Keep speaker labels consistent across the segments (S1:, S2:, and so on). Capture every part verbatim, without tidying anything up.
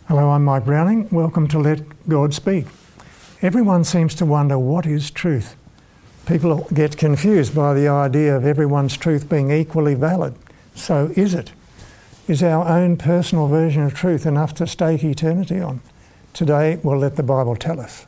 S1: Hello, I'm Mike Browning. Welcome to Let God Speak. Everyone seems to wonder, what is truth? People get confused by the idea of everyone's truth being equally valid. So is it? Is our own personal version of truth enough to stake eternity on? Today, we'll let the Bible tell us.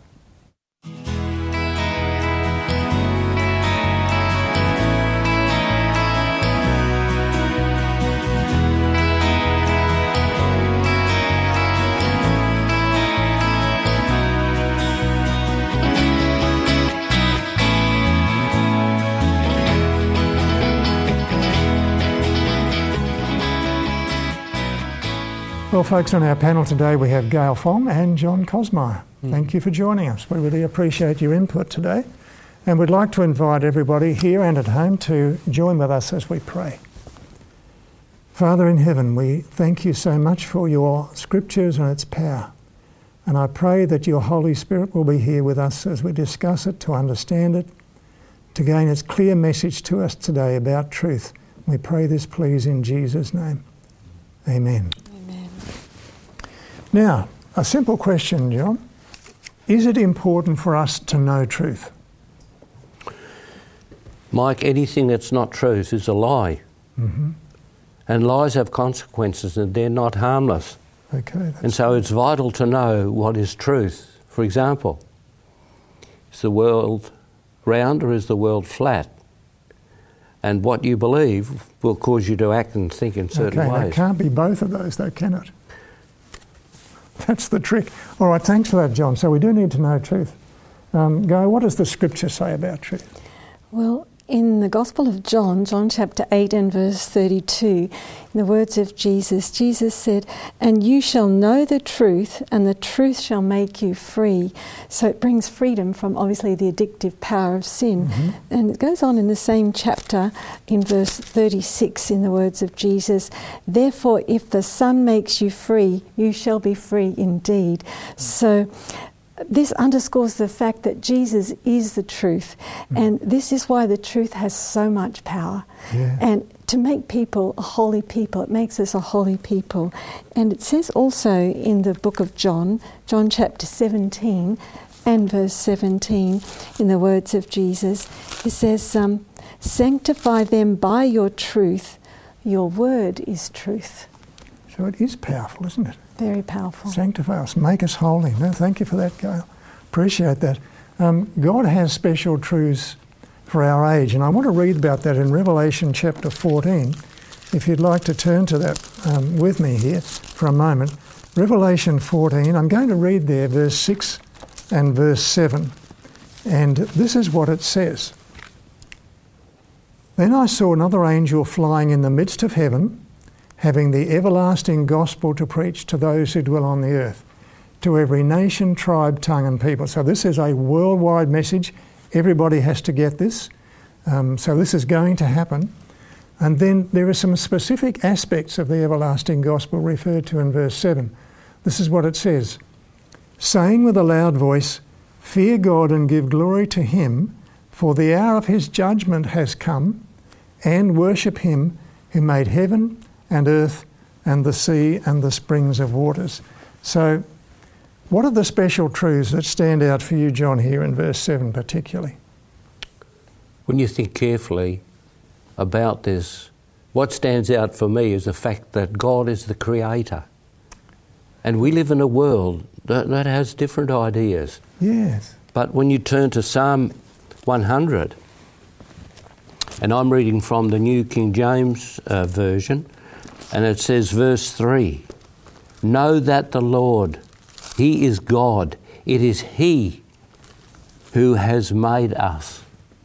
S1: Well, folks, on our panel today we have Gail Fong and John Kosmeyer. Mm. Thank you for joining us. We really appreciate your input today. And we'd like to invite everybody here and at home to join with us as we pray. Father in heaven, we thank you so much for your scriptures and its power. And I pray that your Holy Spirit will be here with us as we discuss it, to understand it, to gain its clear message to us today about truth. We pray this, please, in Jesus' name. Amen. Now, a simple question, John. Is it important for us to know truth?
S2: Mike, anything that's not truth is a lie. Mm-hmm. And lies have consequences and they're not harmless.
S1: Okay. That's
S2: and so it's vital to know what is truth. For example, is the world round or is the world flat? And what you believe will cause you to act and think in certain
S1: okay,
S2: ways.
S1: It can't be both of those though, can it? That's the trick. All right, thanks for that, John. So we do need to know truth. Um, Gail, what does the scripture say about truth?
S3: Well, in the Gospel of John, John chapter eight and verse thirty-two, in the words of Jesus, Jesus said, "And you shall know the truth, and the truth shall make you free." So it brings freedom from, obviously, the addictive power of sin. Mm-hmm. And it goes on in the same chapter, in verse thirty-six, in the words of Jesus, "Therefore, if the Son makes you free, you shall be free indeed." Mm-hmm. So this underscores the fact that Jesus is the truth, mm. and this is why the truth has so much power.
S1: Yeah.
S3: And to make people a holy people, it makes us a holy people. And it says also in the book of John, John chapter seventeen and verse seventeen, in the words of Jesus, it says, um, "Sanctify them by your truth, your word is truth."
S1: So it is powerful, isn't it?
S3: Very powerful.
S1: Sanctify us, make us holy. No, thank you for that, Gail. Appreciate that. Um, God has special truths for our age, and I want to read about that in Revelation chapter fourteen. If you'd like to turn to that um, with me here for a moment. Revelation fourteen, I'm going to read there verse six and verse seven, and this is what it says. "Then I saw another angel flying in the midst of heaven, having the everlasting gospel to preach to those who dwell on the earth, to every nation, tribe, tongue and people." So this is a worldwide message. Everybody has to get this. Um, so this is going to happen. And then there are some specific aspects of the everlasting gospel referred to in verse seven. This is what it says. "Saying with a loud voice, fear God and give glory to him, for the hour of his judgment has come, and worship him who made heaven and earth and the sea and the springs of waters." So what are the special truths that stand out for you, John, here in verse seven particularly?
S2: When you think carefully about this, what stands out for me is the fact that God is the creator. And we live in a world that, that has different ideas.
S1: Yes.
S2: But when you turn to Psalm one hundred, and I'm reading from the New King James uh, Version, and it says, verse three, "Know that the Lord, he is God. It is he who has made us."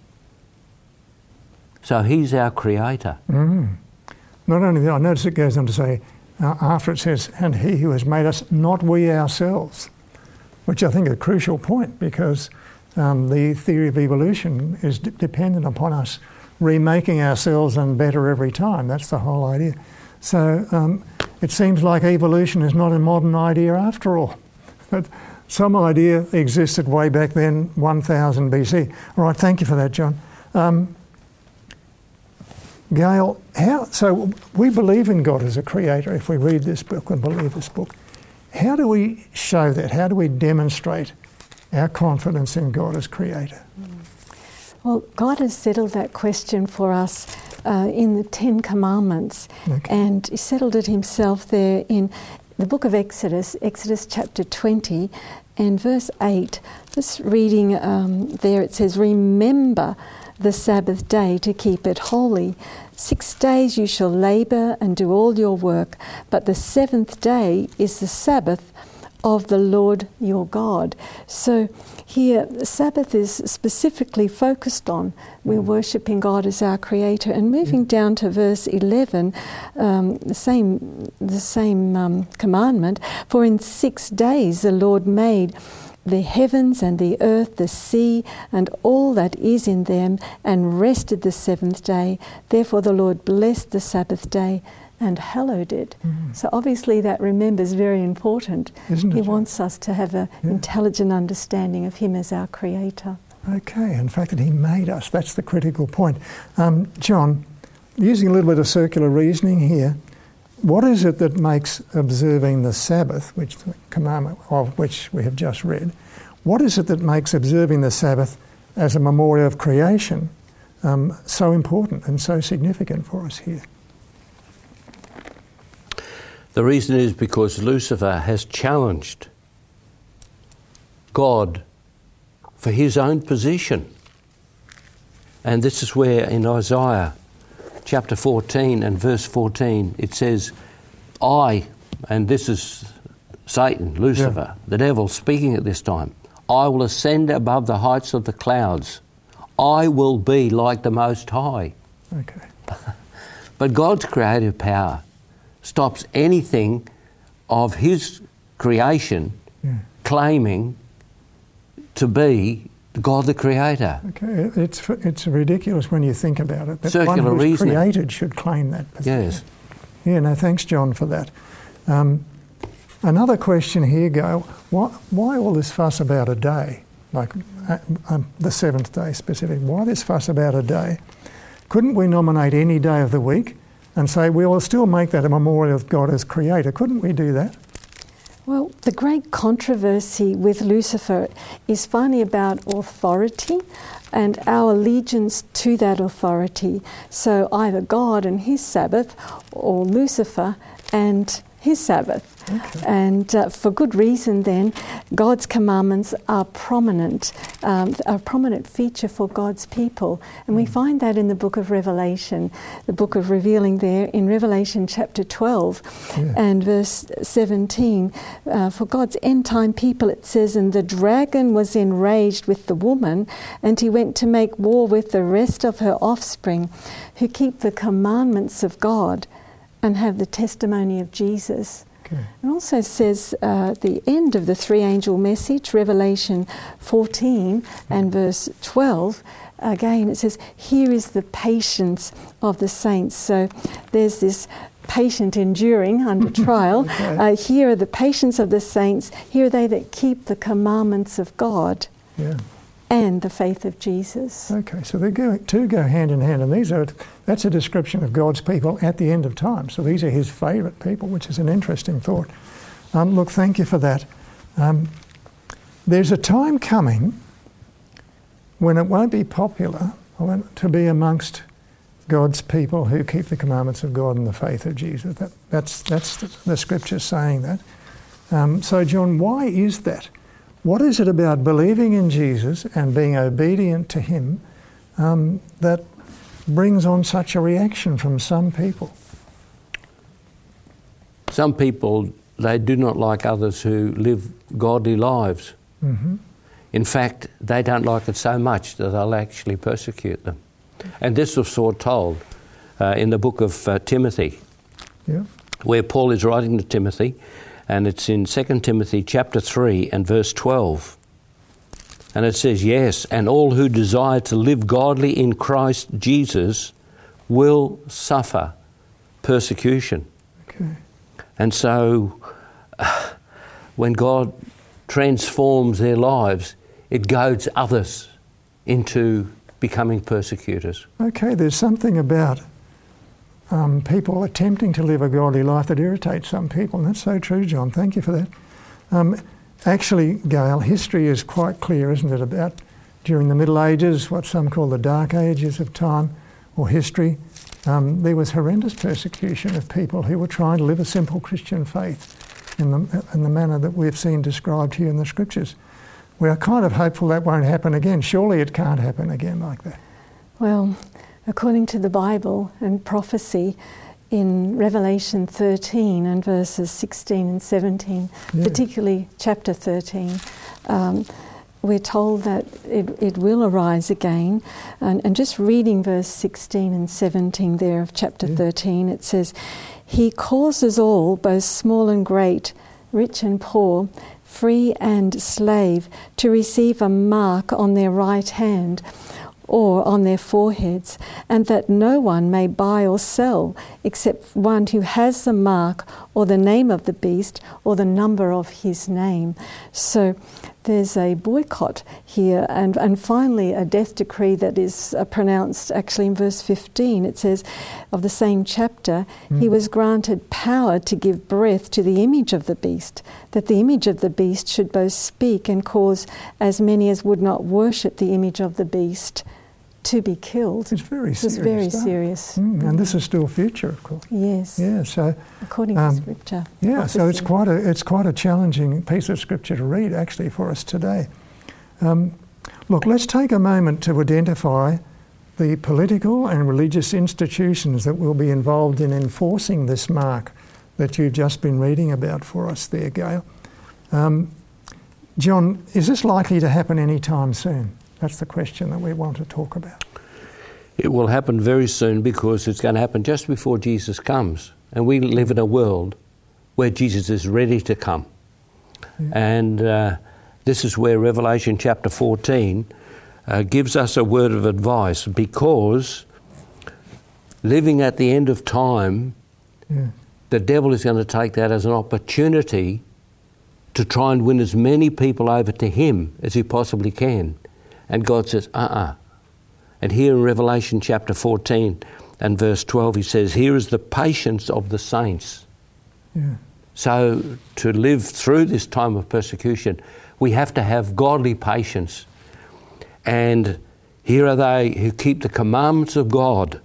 S2: So he's our creator.
S1: Mm. Not only that, I notice it goes on to say, uh, after it says, "and he who has made us, not we ourselves," which I think is a crucial point, because um, the theory of evolution is d- dependent upon us remaking ourselves and better every time. That's the whole idea. So um, it seems like evolution is not a modern idea after all. But some idea existed way back then, one thousand B C. All right, thank you for that, John. Um, Gail, how, so we believe in God as a creator if we read this book and believe this book. how do we show that? How do we demonstrate our confidence in God as Creator?
S3: Well, God has settled that question for us uh, in the Ten Commandments,
S1: Okay.
S3: and He settled it Himself there in the book of Exodus, Exodus chapter twenty and verse eight. Just reading um, there, it says, "Remember the Sabbath day to keep it holy. Six days you shall labour and do all your work, but the seventh day is the Sabbath of the Lord your God." So here, the Sabbath is specifically focused on we're worshipping God as our Creator. And moving down to verse eleven, um, the same, the same um, commandment, "For in six days the Lord made the heavens and the earth, the sea, and all that is in them, and rested the seventh day. Therefore the Lord blessed the Sabbath day and hallowed it."
S1: Mm.
S3: So obviously that, remember, is very important.
S1: Isn't it?
S3: He wants us to have an
S1: Yeah.
S3: intelligent understanding of Him as our Creator.
S1: Okay, in fact that He made us, that's the critical point. Um, John, using a little bit of circular reasoning here, what is it that makes observing the Sabbath, which the commandment of which we have just read, what is it that makes observing the Sabbath as a memorial of creation um, so important and so significant for us here?
S2: The reason is because Lucifer has challenged God for his own position. And this is where in Isaiah chapter fourteen and verse fourteen it says, "I," and this is Satan, Lucifer,
S1: Yeah.
S2: the devil speaking at this time, "I will ascend above the heights of the clouds. I will be like the Most High."
S1: Okay.
S2: But God's creative power stops anything of His creation
S1: Yeah.
S2: claiming to be God the Creator.
S1: Okay, it's it's ridiculous when you think about it. That
S2: Circular
S1: one who's
S2: reasoning.
S1: created should claim that position.
S2: Yes.
S1: Yeah, no, thanks, John, for that. Um, another question here, go, why, why all this fuss about a day? Like uh, um, the seventh day specifically. Why this fuss about a day? Couldn't we nominate any day of the week and say we will still make that a memorial of God as Creator? Couldn't we do that?
S3: Well, the great controversy with Lucifer is finally about authority and our allegiance to that authority. So either God and His Sabbath, or Lucifer and his Sabbath.
S1: Okay.
S3: And uh, for good reason then, God's commandments are prominent, um, a prominent feature for God's people. And we find that in the book of Revelation, the book of revealing there in Revelation chapter twelve
S1: Yeah.
S3: and verse seventeen. Uh, for God's end time people, it says, "And the dragon was enraged with the woman, and he went to make war with the rest of her offspring, who keep the commandments of God and have the testimony of Jesus."
S1: Okay.
S3: It also says uh, at the end of the three-angel message, Revelation fourteen and verse twelve, again it says, "Here is the patience of the saints." So there's this patient enduring under trial.
S1: Okay.
S3: Uh, here are the patience of the saints. Here are they that keep the commandments of God
S1: Yeah.
S3: and the faith of Jesus.
S1: Okay, so they go, two go hand in hand, and these are that's a description of God's people at the end of time. So these are His favourite people, which is an interesting thought. Um, look, thank you for that. Um, there's a time coming when it won't be popular to be amongst God's people who keep the commandments of God and the faith of Jesus. That, that's that's the, the Scripture saying that. Um, so, John, why is that? What is it about believing in Jesus and being obedient to Him um, that brings on such a reaction from some people?
S2: Some people, they do not like others who live godly lives.
S1: Mm-hmm.
S2: In fact, they don't like it so much that they'll actually persecute them. And this was foretold uh, in the book of uh, Timothy,
S1: Yeah.
S2: where Paul is writing to Timothy, and it's in Second Timothy chapter three and verse twelve. And it says, "Yes, and all who desire to live godly in Christ Jesus will suffer persecution."
S1: Okay.
S2: And so uh, when God transforms their lives, it goads others into becoming persecutors.
S1: Okay, there's something about um, people attempting to live a godly life that irritates some people, and that's so true, John. Thank you for that. Um, actually, Gail, history is quite clear, isn't it, about during the Middle Ages, what some call the Dark Ages of time or history. Um, there was horrendous persecution of people who were trying to live a simple Christian faith in the, in the manner that we've seen described here in the Scriptures. We are kind of hopeful that won't happen again. Surely it can't happen again like that.
S3: Well, according to the Bible and prophecy, in Revelation thirteen and verses sixteen and seventeen, yeah. particularly chapter thirteen, um, we're told that it, it will arise again. And, and just reading verse sixteen and seventeen there of chapter yeah. thirteen, it says, "He causes all, both small and great, rich and poor, free and slave, to receive a mark on their right hand or on their foreheads, and that no one may buy or sell except one who has the mark or the name of the beast or the number of his name." So there's a boycott here, and, and finally a death decree that is uh, pronounced actually in verse fifteen. It says of the same chapter, mm. "He was granted power to give breath to the image of the beast, that the image of the beast should both speak and cause as many as would not worship the image of the beast to be killed."
S1: It's very serious.
S3: It's very
S1: stuff.
S3: serious.
S1: Mm, and this is still future, of course.
S3: Yes.
S1: Yeah, so
S3: according
S1: um,
S3: to Scripture.
S1: Yeah,
S3: prophecy.
S1: so it's quite a it's quite a challenging piece of Scripture to read actually for us today. Um, look, let's take a moment to identify the political and religious institutions that will be involved in enforcing this mark that you've just been reading about for us there, Gail. Um, John, is this likely to happen anytime soon? That's the question that we want to talk about.
S2: It will happen very soon because it's going to happen just before Jesus comes. And we live in a world where Jesus is ready to come. Yeah. And uh, this is where Revelation chapter fourteen uh, gives us a word of advice, because living at the end of time, yeah. the devil is going to take that as an opportunity to try and win as many people over to him as he possibly can. And God says, uh-uh. And here in Revelation chapter fourteen and verse twelve, he says, "Here is the patience of the saints." Yeah. So to live through this time of persecution, we have to have godly patience. And here are they who keep the commandments of God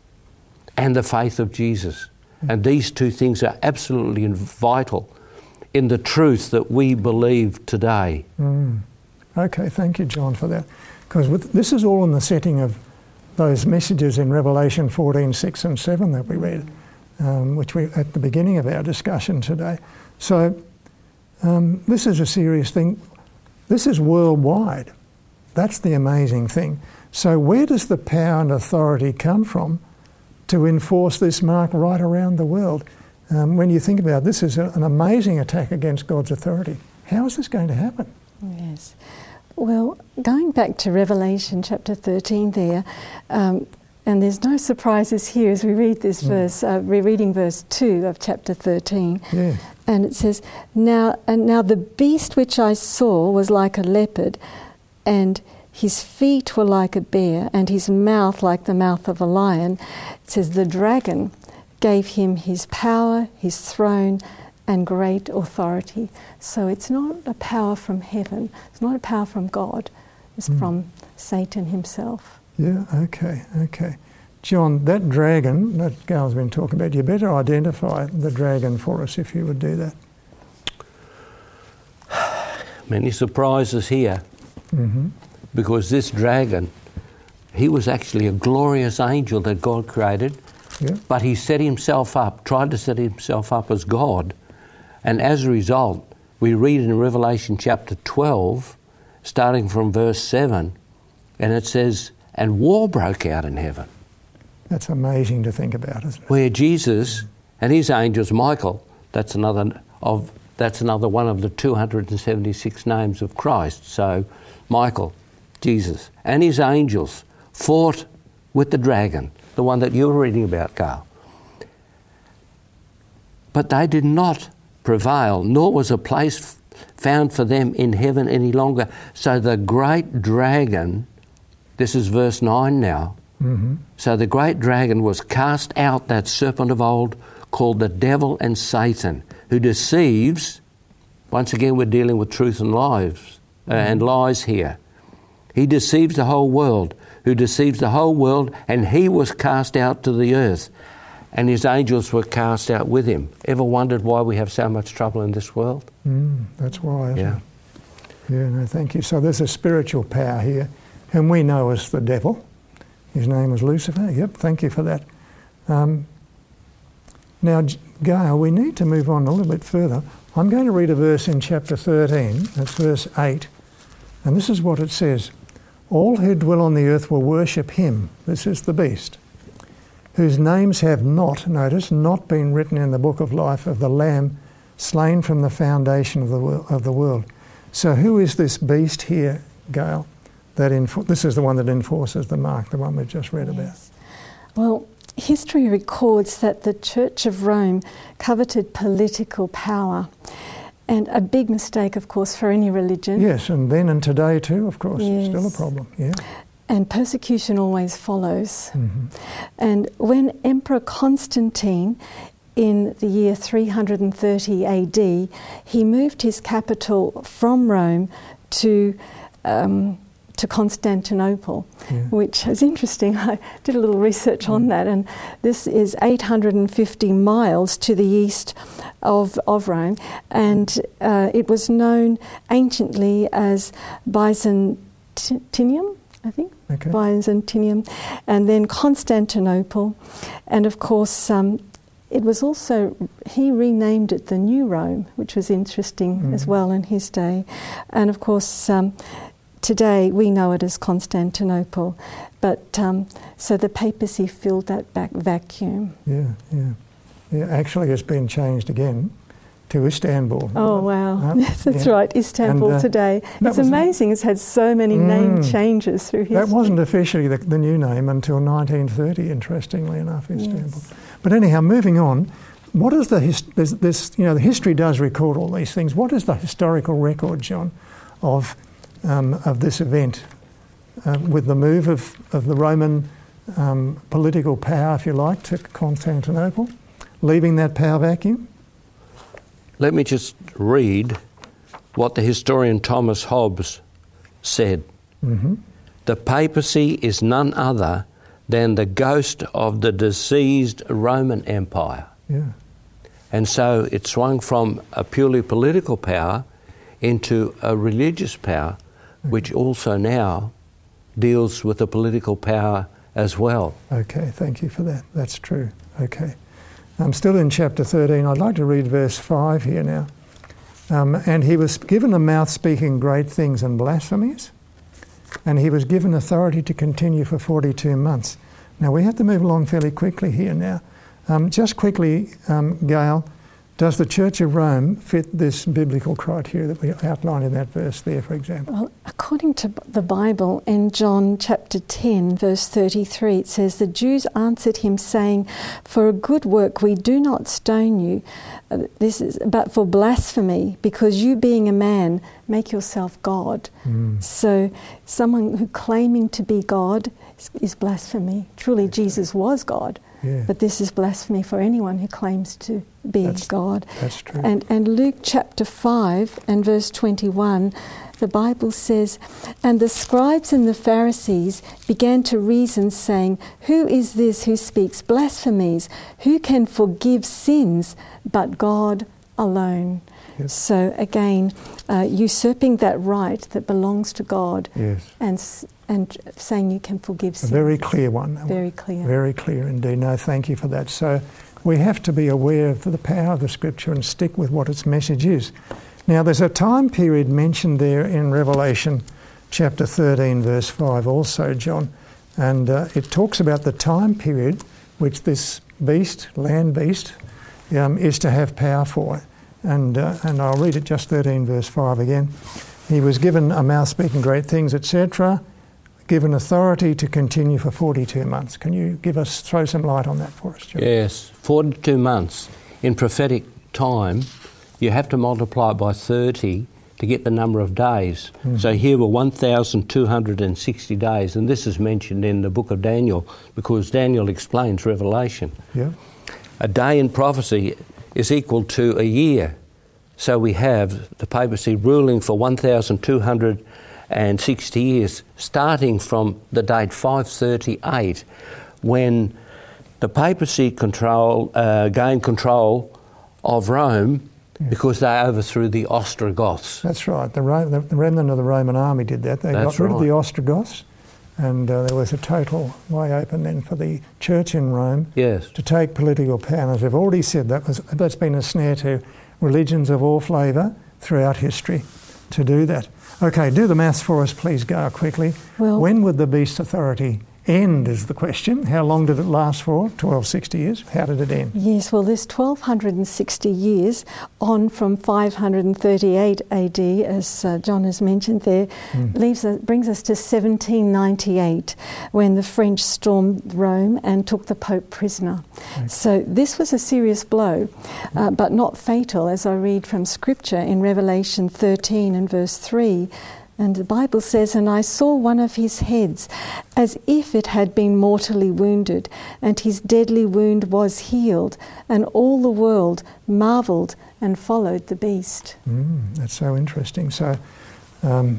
S2: and the faith of Jesus. Yeah. And these two things are absolutely vital in the truth that we believe today.
S1: Mm. Okay, thank you, John, for that. Because this is all in the setting of those messages in Revelation fourteen, six and seven that we read, um, which we at the beginning of our discussion today. So um, this is a serious thing. This is worldwide. That's the amazing thing. So where does the power and authority come from to enforce this mark right around the world? Um, when you think about it, this is a, an amazing attack against God's authority. How is this going to happen?
S3: Yes. Well, going back to Revelation chapter thirteen there, um, and there's no surprises here as we read this mm. verse, uh, we're reading verse two of chapter thirteen. Yeah. And it says, now, and now the beast which I saw was like a leopard, and his feet were like a bear, and his mouth like the mouth of a lion. It says, the dragon gave him his power, his throne, and great authority. So it's not a power from heaven. It's not a power from God. It's mm. from Satan himself.
S1: Yeah, okay, okay. John, that dragon that Gail's been talking about, you better identify the dragon for us if you would do that.
S2: Many surprises here. Mm-hmm. Because this dragon, he was actually a glorious angel that God created, yeah. but he set himself up, tried to set himself up as God. And as a result, we read in Revelation chapter twelve, starting from verse seven, and it says, and war broke out in heaven.
S1: That's amazing to think about, isn't it?
S2: Where Jesus and his angels, Michael, that's another of that's another one of the two hundred seventy-six names of Christ. So Michael, Jesus, and his angels fought with the dragon, the one that you were reading about, Carl. But they did not prevail, nor was a place found for them in heaven any longer. So the great dragon, this is verse nine now, mm-hmm. so the great dragon was cast out, that serpent of old, called the devil and Satan, who deceives Once again, we're dealing with truth and lies, uh, and lies here. He deceives the whole world, who deceives the whole world, and he was cast out to the earth, and his angels were cast out with him. Ever wondered why we have so much trouble in this world?
S1: Mm, that's why, isn't
S2: Yeah.
S1: it? Yeah, no, thank you. So there's a spiritual power here, whom we know as the devil. His name was Lucifer. Yep, thank you for that. Um, now, Gail, we need to move on a little bit further. I'm going to read a verse in chapter thirteen. That's verse eight. And this is what it says. All who dwell on the earth will worship him. This is the beast, whose names have not, notice, not been written in the book of life of the Lamb slain from the foundation of the, wor- of the world. So who is this beast here, Gail? That infor- this is the one that enforces the mark, the one we've just read about.
S3: Yes. Well, history records that the Church of Rome coveted political power, and a big mistake, of course, for any religion.
S1: Yes, and then and today too, of course,
S3: Yes.
S1: it's still a problem. Yeah.
S3: And persecution always follows.
S1: Mm-hmm.
S3: And when Emperor Constantine, in the year three hundred thirty A D, he moved his capital from Rome to um, to Constantinople,
S1: Yeah.
S3: which is interesting. I did a little research on that, and this is eight hundred fifty miles to the east of, of Rome, and uh, it was known anciently as Byzantium, I think,
S1: Okay.
S3: Byzantium, and then Constantinople, and of course um, it was also, he renamed it the New Rome, which was interesting
S1: Mm.
S3: as well in his day, and of course um, today we know it as Constantinople, but um, so the papacy filled that back vacuum.
S1: Yeah, yeah. Yeah, actually it's been changed again to Istanbul.
S3: Oh wow,
S1: Uh,
S3: yes, that's
S1: yeah.
S3: right, Istanbul
S1: And, uh,
S3: today.
S1: that
S3: It's
S1: was-
S3: amazing, it's had so many name
S1: Mm.
S3: changes through history.
S1: That wasn't officially the, the new name until nineteen thirty, interestingly enough, Istanbul.
S3: Yes.
S1: But anyhow, moving on, what is the his, this, this? You know, the history does record all these things. What is the historical record, John, of um, of this event uh, with the move of of the Roman um, political power, if you like, to Constantinople, leaving that power vacuum?
S2: Let me just read what the historian Thomas Hobbes said.
S1: Mm-hmm.
S2: The papacy is none other than the ghost of the diseased Roman Empire.
S1: Yeah.
S2: And so it swung from a purely political power into a religious power, which also now deals with the political power as well.
S1: Okay, thank you for that. That's true. Okay. I'm still in chapter thirteen. I'd like to read verse five here now. Um, and he was given a mouth speaking great things and blasphemies, and he was given authority to continue for forty-two months. Now, we have to move along fairly quickly here now. Um, just quickly, um, Gail, does the Church of Rome fit this biblical criteria that we outlined in that verse there, for example?
S3: Well, according to the Bible, in John chapter ten, verse thirty-three, it says, "The Jews answered him, saying, 'For a good work we do not stone you, uh, this is, but for blasphemy, because you, being a man, make yourself God.'"
S1: Mm.
S3: So someone who claiming to be God is, is blasphemy. Truly, Jesus was God,
S1: Yeah,
S3: but this is blasphemy for anyone who claims to be
S1: That's-
S3: God.
S1: that's true.
S3: And, and Luke chapter five and verse twenty-one, the Bible says, "And the scribes and the Pharisees began to reason, saying, 'Who is this who speaks blasphemies? Who can forgive sins but God alone?'"
S1: Yes.
S3: So again, uh, usurping that right that belongs to God,
S1: yes.
S3: and s- and saying you can forgive
S1: A
S3: sins.
S1: very clear one. that one.
S3: Very clear.
S1: Very clear indeed. No, thank you for that. So we have to be aware of the power of the Scripture and stick with what its message is. Now, there's a time period mentioned there in Revelation chapter thirteen, verse five also, John, and uh, it talks about the time period which this beast, land beast, um, is to have power for. And, uh, and I'll read it, just thirteen, verse five again. "He was given a mouth speaking great things, et cetera, given authority to continue for forty-two months. Can you give us, throw some light on that for us, John?
S2: Yes, forty-two months. In prophetic time, you have to multiply it by thirty to get the number of days.
S1: Mm.
S2: So here were one thousand two hundred sixty days, and this is mentioned in the book of Daniel because Daniel explains Revelation.
S1: Yeah.
S2: A day in prophecy is equal to a year. So we have the papacy ruling for one thousand two hundred sixty years, starting from the date five thirty-eight, when the papacy control uh, gained control of Rome, yes, because they overthrew the Ostrogoths.
S1: That's right. The, Ro- the, the remnant of the Roman army did that. They
S2: That's
S1: got rid
S2: right.
S1: of the Ostrogoths, and uh, there was a total way open then for the church in Rome,
S2: yes,
S1: to take political power. And as I've already said, that was, that's been a snare to religions of all flavour throughout history to do that. Okay, do the maths for us, please, Gail, quickly.
S3: Well,
S1: when would the beast authority end is the question. How long did it last for? twelve sixty years. How did it end?
S3: Yes, well, this twelve sixty years on from five thirty-eight A D, as uh, John has mentioned there, mm. leaves us, brings us to seventeen ninety-eight, when the French stormed Rome and took the Pope prisoner. Okay. So this was a serious blow, uh, but not fatal, as I read from Scripture in Revelation thirteen and verse three. And the Bible says, "And I saw one of his heads as if it had been mortally wounded, and his deadly wound was healed, and all the world marvelled and followed the beast."
S1: Mm, that's so interesting. So um,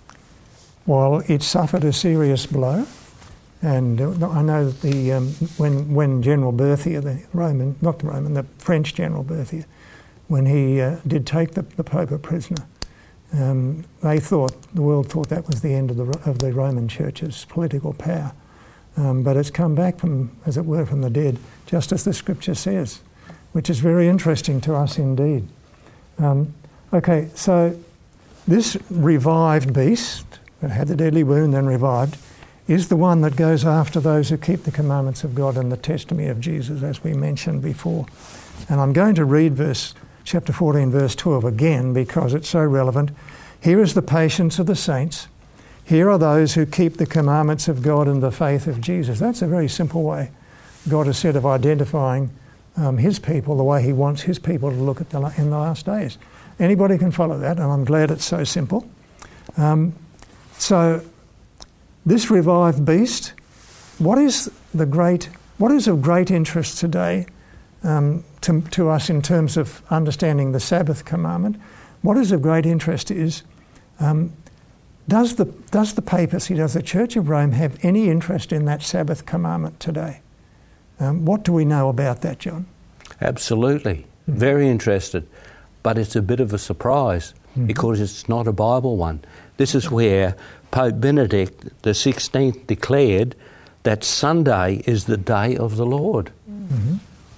S1: while it suffered a serious blow, and uh, I know that the um, when when General Berthier, the Roman, not the Roman, the French General Berthier, when he uh, did take the, the Pope a prisoner, Um, they thought, the world thought that was the end of the of the Roman Church's political power. Um, but it's come back from, as it were, from the dead, just as the Scripture says, which is very interesting to us indeed. Um, okay, so this revived beast that had the deadly wound and revived is the one that goes after those who keep the commandments of God and the testimony of Jesus, as we mentioned before. And I'm going to read verse chapter fourteen, verse twelve again, because it's so relevant. "Here is the patience of the saints. Here are those who keep the commandments of God and the faith of Jesus." That's a very simple way God has said of identifying um, his people, the way he wants his people to look at the, in the last days. Anybody can follow that, and I'm glad it's so simple. Um, so this revived beast, what is the great, what is of great interest today Um, to, to us in terms of understanding the Sabbath commandment? What is of great interest is, um, does the does the papacy, does the Church of Rome have any interest in that Sabbath commandment today? Um, what do we know about that, John?
S2: Absolutely. Mm-hmm. Very interested. But it's a bit of a surprise mm-hmm. because it's not a Bible one. This is where Pope Benedict the sixteenth declared that Sunday is the day of the Lord. Mm-hmm.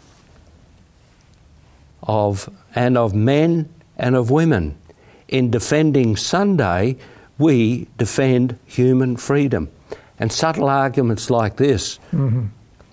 S2: Of and of men and of women. In defending Sunday, we defend human freedom. And subtle arguments like this
S1: mm-hmm.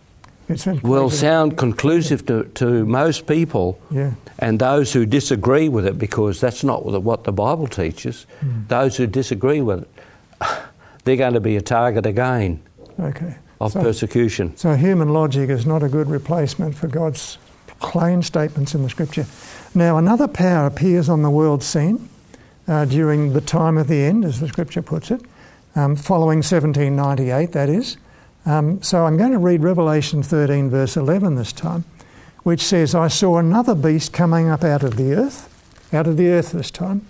S2: will sound conclusive to, to most people
S1: yeah.
S2: and those who disagree with it, because that's not what the Bible teaches. Mm. Those who disagree with it, they're going to be a target again
S1: okay.
S2: of
S1: so,
S2: persecution.
S1: So human logic is not a good replacement for God's plain statements in the Scripture. Now, another power appears on the world scene uh, during the time of the end, as the Scripture puts it, um, following seventeen ninety-eight, that is. Um, so I'm going to read Revelation thirteen, verse eleven this time, which says, "I saw another beast coming up out of the earth," out of the earth this time,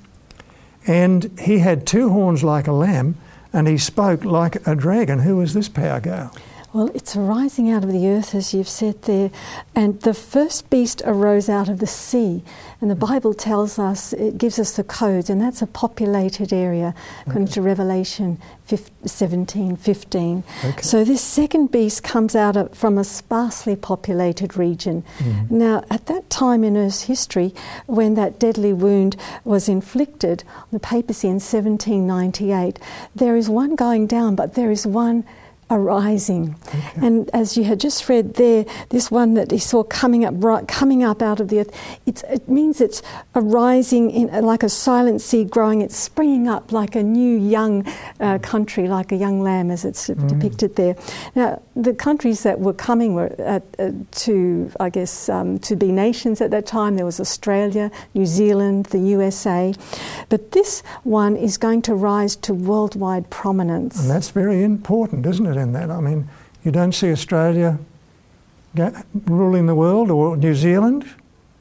S1: "and he had two horns like a lamb, and he spoke like a dragon." Who is this power, Gail?
S3: Well, it's arising out of the earth, as you've said there. And the first beast arose out of the sea. And the Bible tells us, it gives us the codes, and that's a populated area, according okay. to Revelation seventeen fifteen. Okay. So this second beast comes out of, from a sparsely populated region. Mm-hmm. Now, at that time in Earth's history, when that deadly wound was inflicted, the papacy in seventeen ninety-eight, there is one going down, but there is one arising. Okay. And as you had just read there, this one that he saw coming up coming up out of the earth, it's, it means it's arising in like a silent seed growing. It's springing up like a new young uh, country, like a young lamb, as it's mm. depicted there. Now, the countries that were coming were at, uh, to, I guess, um, to be nations at that time. There was Australia, New Zealand, the U S A. But this one is going to rise to worldwide prominence.
S1: And that's very important, isn't it? In that, I mean, you don't see Australia ruling the world or New Zealand,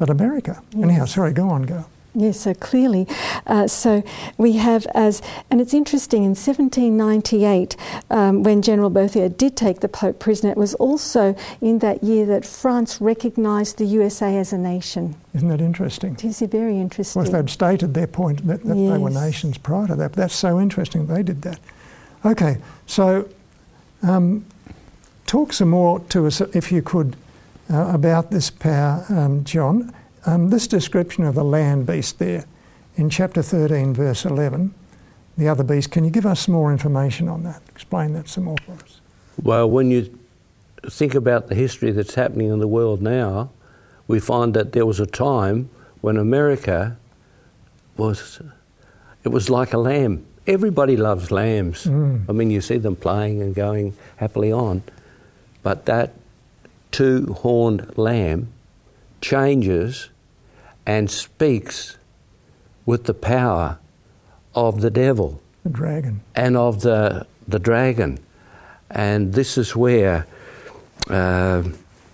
S1: but America.
S3: Yes.
S1: Anyhow, sorry, go on, go.
S3: Yes, so clearly. Uh, so we have as, and it's interesting, in seventeen ninety-eight, um, when General Berthier did take the Pope prisoner, it was also in that year that France recognised the U S A as a nation.
S1: Isn't that interesting?
S3: It is very interesting.
S1: Well, they'd stated their point that, that
S3: Yes.
S1: they were nations prior to that. That's so interesting they did that. Okay, so um, talk some more to us, if you could, uh, about this power, um, John. Um, this description of the land beast there in chapter thirteen, verse eleven, the other beast, can you give us some more information on that? Explain that some more for us.
S2: Well, when you think about the history that's happening in the world now, we find that there was a time when America was, it was like a lamb. Everybody loves lambs.
S1: Mm.
S2: I mean, you see them playing and going happily on. But that two-horned lamb changes and speaks with the power of the devil.
S1: The dragon.
S2: And of the, the dragon. And this is where uh,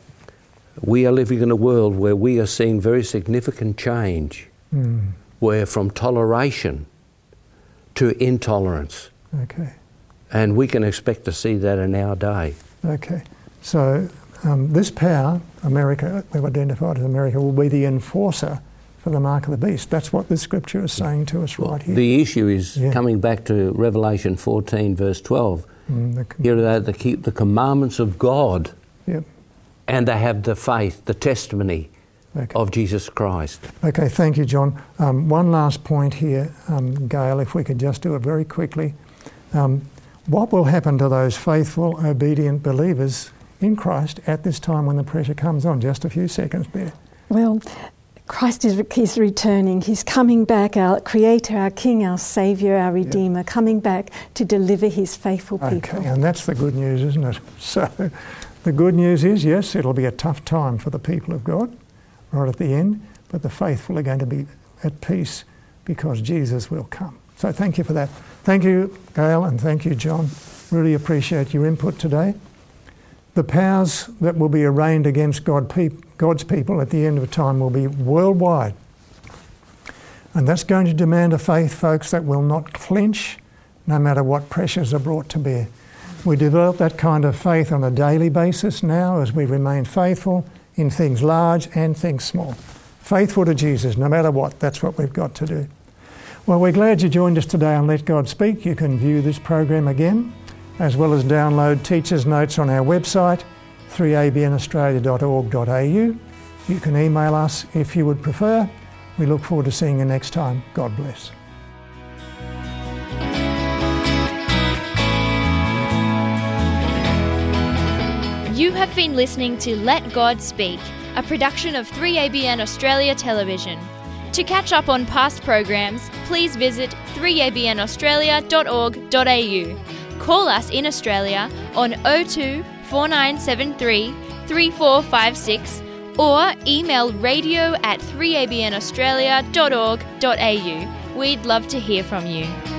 S2: we are living in a world where we are seeing very significant change,
S1: Mm.
S2: where from toleration to intolerance.
S1: Okay.
S2: And we can expect to see that in our day.
S1: Okay. So um, this power, America, we've identified as America, will be the enforcer for the mark of the beast. That's what this scripture is saying to us right here.
S2: The issue is
S1: Yeah.
S2: coming back to Revelation fourteen, verse twelve.
S1: Mm, the,
S2: Here they they keep the commandments of God,
S1: yep.
S2: and they have the faith, the testimony
S1: Okay.
S2: of Jesus Christ.
S1: Okay, thank you, John. Um, one last point here, um, Gail, if we could just do it very quickly. Um, what will happen to those faithful, obedient believers in Christ at this time when the pressure comes on? Just a few seconds there.
S3: Well, Christ is, is returning. He's coming back, our Creator, our King, our Saviour, our Redeemer, coming back to deliver His faithful people.
S1: Okay, and that's the good news, isn't it? So the good news is, yes, it'll be a tough time for the people of God right at the end, but the faithful are going to be at peace because Jesus will come. So thank you for that. Thank you, Gail, and thank you, John. Really appreciate your input today. The powers that will be arraigned against God pe- God's people at the end of time will be worldwide. And that's going to demand a faith, folks, that will not flinch no matter what pressures are brought to bear. We develop that kind of faith on a daily basis now as we remain faithful in things large and things small. Faithful to Jesus, no matter what. That's what we've got to do. Well, we're glad you joined us today on Let God Speak. You can view this program again, as well as download teachers' notes on our website, three a b n australia dot org dot a u. You can email us if you would prefer. We look forward to seeing you next time. God bless.
S4: You have been listening to Let God Speak, a production of three A B N Australia Television. To catch up on past programs, please visit three a b n australia dot org dot a u. Call us in Australia on oh two, four nine seven three, three four five six or email radio at three a b n australia dot org dot a u. We'd love to hear from you.